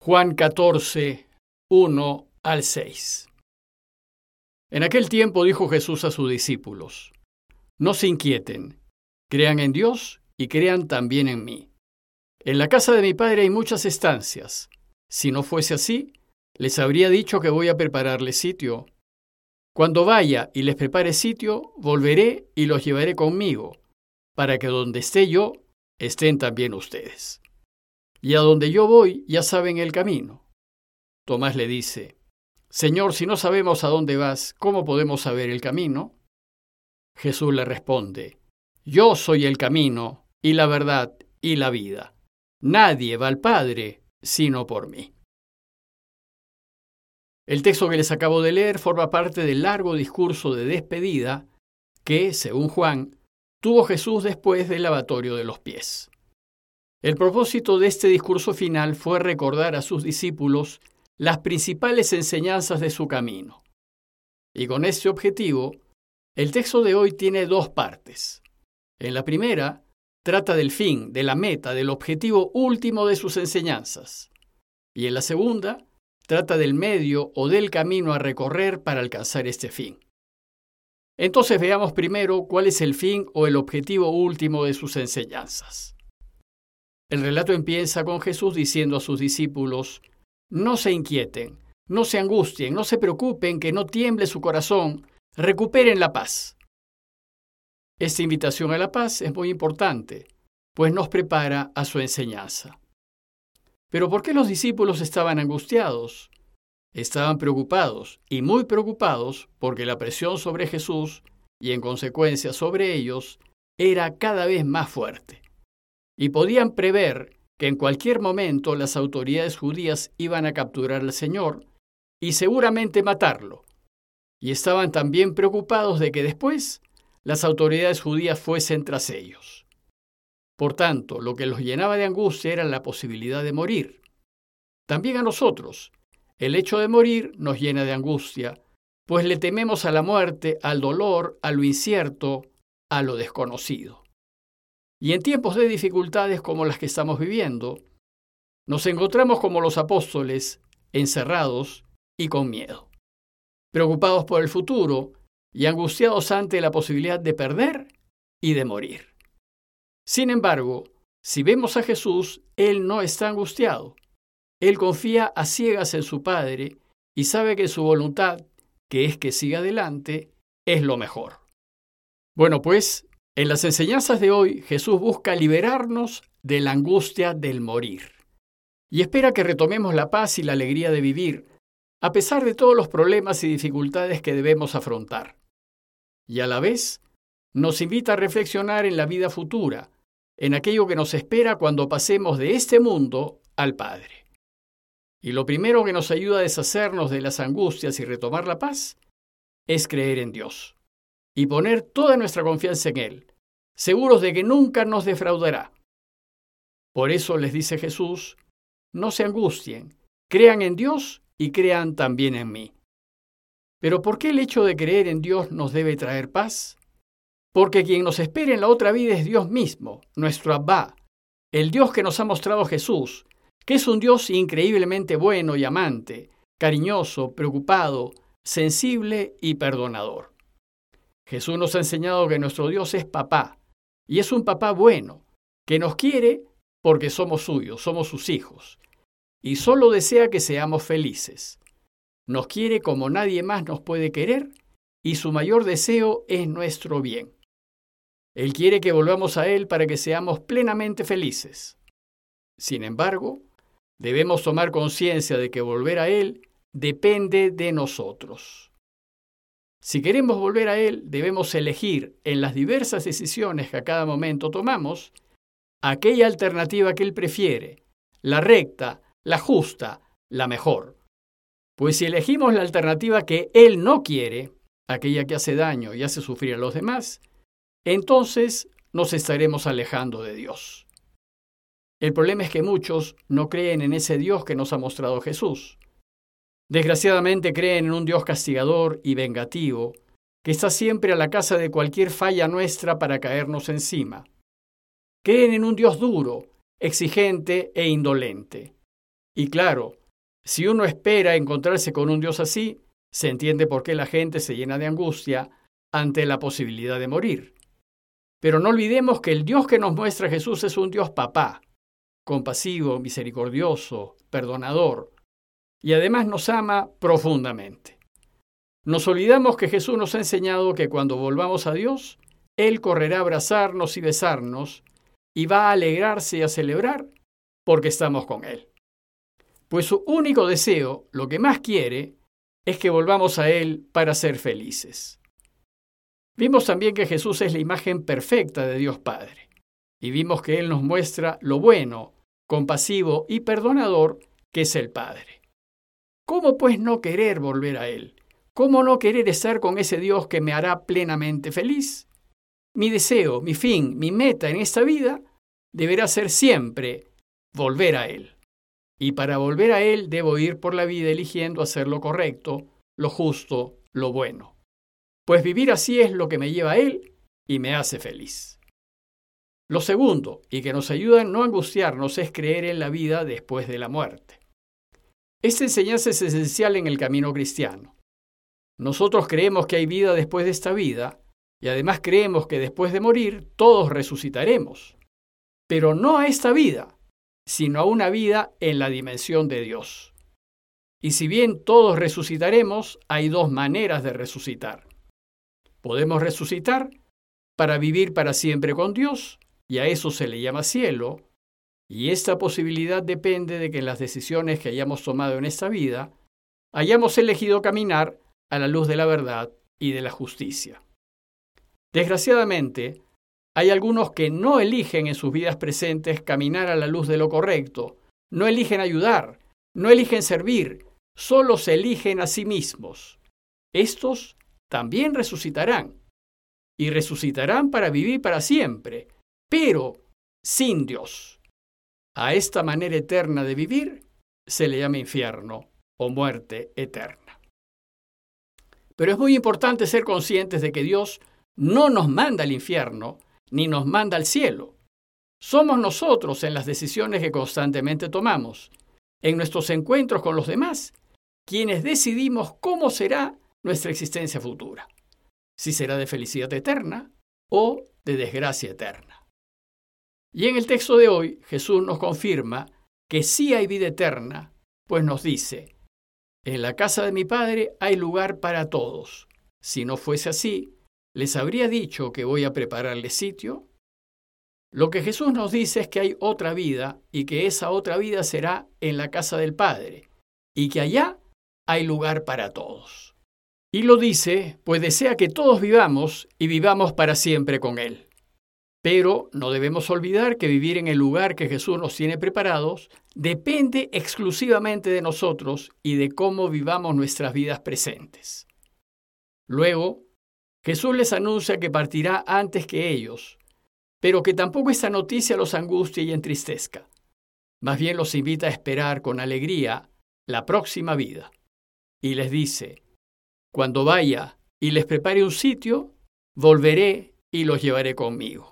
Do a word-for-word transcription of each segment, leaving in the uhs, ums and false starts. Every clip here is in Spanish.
Juan catorce, uno al seis. En aquel tiempo dijo Jesús a sus discípulos: No se inquieten, crean en Dios y crean también en mí. En la casa de mi Padre hay muchas estancias. Si no fuese así, les habría dicho que voy a prepararles sitio. Cuando vaya y les prepare sitio, volveré y los llevaré conmigo, para que donde esté yo, estén también ustedes. Y a donde yo voy, ya saben el camino. Tomás le dice: Señor, si no sabemos a dónde vas, ¿cómo podemos saber el camino? Jesús le responde: Yo soy el camino, y la verdad, y la vida. Nadie va al Padre, sino por mí. El texto que les acabo de leer forma parte del largo discurso de despedida que, según Juan, tuvo Jesús después del lavatorio de los pies. El propósito de este discurso final fue recordar a sus discípulos las principales enseñanzas de su camino. Y con este objetivo, el texto de hoy tiene dos partes. En la primera, trata del fin, de la meta, del objetivo último de sus enseñanzas. Y en la segunda, trata del medio o del camino a recorrer para alcanzar este fin. Entonces veamos primero cuál es el fin o el objetivo último de sus enseñanzas. El relato empieza con Jesús diciendo a sus discípulos: No se inquieten, no se angustien, no se preocupen, que no tiemble su corazón, recuperen la paz. Esta invitación a la paz es muy importante, pues nos prepara a su enseñanza. Pero ¿por qué los discípulos estaban angustiados? Estaban preocupados, y muy preocupados, porque la presión sobre Jesús, y en consecuencia sobre ellos, era cada vez más fuerte. Y podían prever que en cualquier momento las autoridades judías iban a capturar al Señor y seguramente matarlo. Y estaban también preocupados de que después las autoridades judías fuesen tras ellos. Por tanto, lo que los llenaba de angustia era la posibilidad de morir. También a nosotros, el hecho de morir nos llena de angustia, pues le tememos a la muerte, al dolor, a lo incierto, a lo desconocido. Y en tiempos de dificultades como las que estamos viviendo, nos encontramos como los apóstoles, encerrados y con miedo, preocupados por el futuro y angustiados ante la posibilidad de perder y de morir. Sin embargo, si vemos a Jesús, Él no está angustiado. Él confía a ciegas en su Padre y sabe que su voluntad, que es que siga adelante, es lo mejor. Bueno, pues, en las enseñanzas de hoy, Jesús busca liberarnos de la angustia del morir y espera que retomemos la paz y la alegría de vivir, a pesar de todos los problemas y dificultades que debemos afrontar. Y a la vez, nos invita a reflexionar en la vida futura, en aquello que nos espera cuando pasemos de este mundo al Padre. Y lo primero que nos ayuda a deshacernos de las angustias y retomar la paz es creer en Dios y poner toda nuestra confianza en Él, seguros de que nunca nos defraudará. Por eso les dice Jesús: No se angustien, crean en Dios y crean también en mí. ¿Pero por qué el hecho de creer en Dios nos debe traer paz? Porque quien nos espera en la otra vida es Dios mismo, nuestro Abba, el Dios que nos ha mostrado Jesús, que es un Dios increíblemente bueno y amante, cariñoso, preocupado, sensible y perdonador. Jesús nos ha enseñado que nuestro Dios es papá, y es un papá bueno, que nos quiere porque somos suyos, somos sus hijos, y solo desea que seamos felices. Nos quiere como nadie más nos puede querer, y su mayor deseo es nuestro bien. Él quiere que volvamos a Él para que seamos plenamente felices. Sin embargo, debemos tomar conciencia de que volver a Él depende de nosotros. Si queremos volver a Él, debemos elegir en las diversas decisiones que a cada momento tomamos aquella alternativa que Él prefiere, la recta, la justa, la mejor. Pues si elegimos la alternativa que Él no quiere, aquella que hace daño y hace sufrir a los demás, entonces nos estaremos alejando de Dios. El problema es que muchos no creen en ese Dios que nos ha mostrado Jesús. Desgraciadamente creen en un Dios castigador y vengativo, que está siempre a la caza de cualquier falla nuestra para caernos encima. Creen en un Dios duro, exigente e indolente. Y claro, si uno espera encontrarse con un Dios así, se entiende por qué la gente se llena de angustia ante la posibilidad de morir. Pero no olvidemos que el Dios que nos muestra Jesús es un Dios papá, compasivo, misericordioso, perdonador, y además nos ama profundamente. Nos olvidamos que Jesús nos ha enseñado que cuando volvamos a Dios, Él correrá a abrazarnos y besarnos, y va a alegrarse y a celebrar porque estamos con Él. Pues su único deseo, lo que más quiere, es que volvamos a Él para ser felices. Vimos también que Jesús es la imagen perfecta de Dios Padre, y vimos que Él nos muestra lo bueno, compasivo y perdonador que es el Padre. ¿Cómo pues no querer volver a Él? ¿Cómo no querer estar con ese Dios que me hará plenamente feliz? Mi deseo, mi fin, mi meta en esta vida deberá ser siempre volver a Él. Y para volver a Él debo ir por la vida eligiendo hacer lo correcto, lo justo, lo bueno. Pues vivir así es lo que me lleva a Él y me hace feliz. Lo segundo, y que nos ayuda a no angustiarnos, es creer en la vida después de la muerte. Esta enseñanza es esencial en el camino cristiano. Nosotros creemos que hay vida después de esta vida, y además creemos que después de morir todos resucitaremos. Pero no a esta vida, sino a una vida en la dimensión de Dios. Y si bien todos resucitaremos, hay dos maneras de resucitar. Podemos resucitar para vivir para siempre con Dios, y a eso se le llama cielo, y esta posibilidad depende de que en las decisiones que hayamos tomado en esta vida, hayamos elegido caminar a la luz de la verdad y de la justicia. Desgraciadamente, hay algunos que no eligen en sus vidas presentes caminar a la luz de lo correcto, no eligen ayudar, no eligen servir, solo se eligen a sí mismos. Estos también resucitarán, y resucitarán para vivir para siempre, pero sin Dios. A esta manera eterna de vivir se le llama infierno o muerte eterna. Pero es muy importante ser conscientes de que Dios no nos manda al infierno, ni nos manda al cielo. Somos nosotros en las decisiones que constantemente tomamos, en nuestros encuentros con los demás, quienes decidimos cómo será nuestra existencia futura, si será de felicidad eterna o de desgracia eterna. Y en el texto de hoy, Jesús nos confirma que sí hay vida eterna, pues nos dice, en la casa de mi Padre hay lugar para todos. Si no fuese así, ¿les habría dicho que voy a prepararles sitio? Lo que Jesús nos dice es que hay otra vida y que esa otra vida será en la casa del Padre y que allá hay lugar para todos. Y lo dice, pues desea que todos vivamos y vivamos para siempre con Él. Pero no debemos olvidar que vivir en el lugar que Jesús nos tiene preparados depende exclusivamente de nosotros y de cómo vivamos nuestras vidas presentes. Luego, Jesús les anuncia que partirá antes que ellos, pero que tampoco esta noticia los angustie y entristezca. Más bien los invita a esperar con alegría la próxima vida. Y les dice, cuando vaya y les prepare un sitio, volveré y los llevaré conmigo.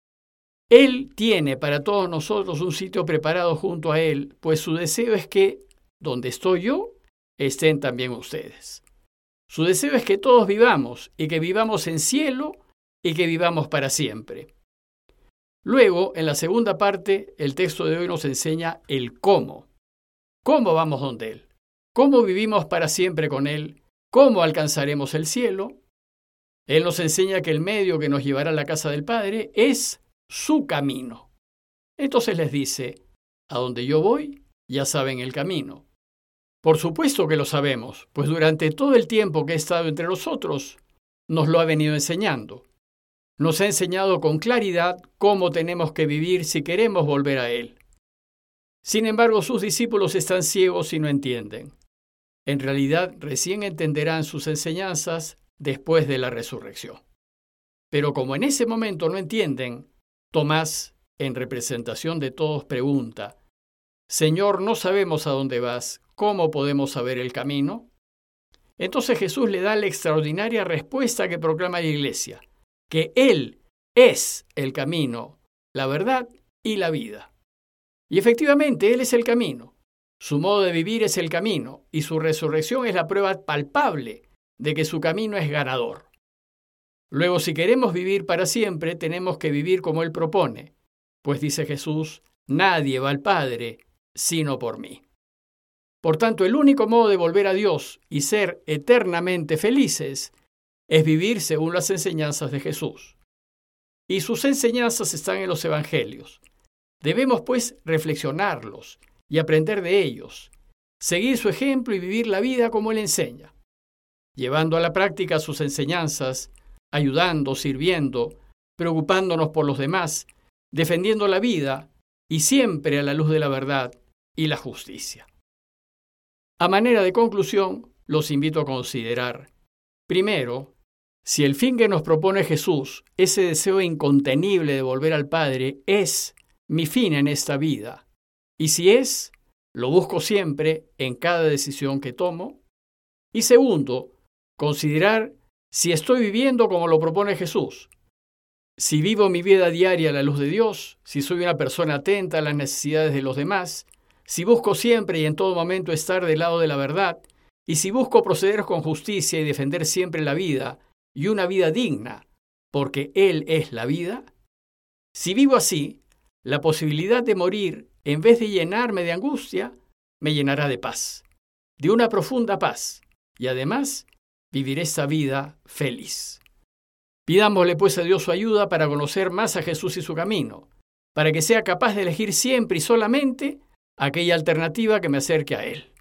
Él tiene para todos nosotros un sitio preparado junto a Él, pues su deseo es que, donde estoy yo, estén también ustedes. Su deseo es que todos vivamos, y que vivamos en cielo, y que vivamos para siempre. Luego, en la segunda parte, el texto de hoy nos enseña el cómo. ¿Cómo vamos donde Él? ¿Cómo vivimos para siempre con Él? ¿Cómo alcanzaremos el cielo? Él nos enseña que el medio que nos llevará a la casa del Padre es su camino. Entonces les dice, a donde yo voy, ya saben el camino. Por supuesto que lo sabemos, pues durante todo el tiempo que he estado entre nosotros, nos lo ha venido enseñando. Nos ha enseñado con claridad cómo tenemos que vivir si queremos volver a Él. Sin embargo, sus discípulos están ciegos y no entienden. En realidad, recién entenderán sus enseñanzas después de la resurrección. Pero como en ese momento no entienden, Tomás, en representación de todos, pregunta, Señor, no sabemos a dónde vas, ¿cómo podemos saber el camino? Entonces Jesús le da la extraordinaria respuesta que proclama la Iglesia, que Él es el camino, la verdad y la vida. Y efectivamente, Él es el camino. Su modo de vivir es el camino, y su resurrección es la prueba palpable de que su camino es ganador. Luego, si queremos vivir para siempre, tenemos que vivir como Él propone, pues dice Jesús, nadie va al Padre sino por mí. Por tanto, el único modo de volver a Dios y ser eternamente felices es vivir según las enseñanzas de Jesús. Y sus enseñanzas están en los Evangelios. Debemos, pues, reflexionarlos y aprender de ellos, seguir su ejemplo y vivir la vida como Él enseña, llevando a la práctica sus enseñanzas, ayudando, sirviendo, preocupándonos por los demás, defendiendo la vida y siempre a la luz de la verdad y la justicia. A manera de conclusión, los invito a considerar, primero, si el fin que nos propone Jesús, ese deseo incontenible de volver al Padre, es mi fin en esta vida, y si es, lo busco siempre en cada decisión que tomo. Y segundo, considerar si estoy viviendo como lo propone Jesús, si vivo mi vida diaria a la luz de Dios, si soy una persona atenta a las necesidades de los demás, si busco siempre y en todo momento estar del lado de la verdad, y si busco proceder con justicia y defender siempre la vida y una vida digna, porque Él es la vida. Si vivo así, la posibilidad de morir, en vez de llenarme de angustia, me llenará de paz, de una profunda paz, y además viviré esta vida feliz. Pidámosle pues a Dios su ayuda para conocer más a Jesús y su camino, para que sea capaz de elegir siempre y solamente aquella alternativa que me acerque a Él.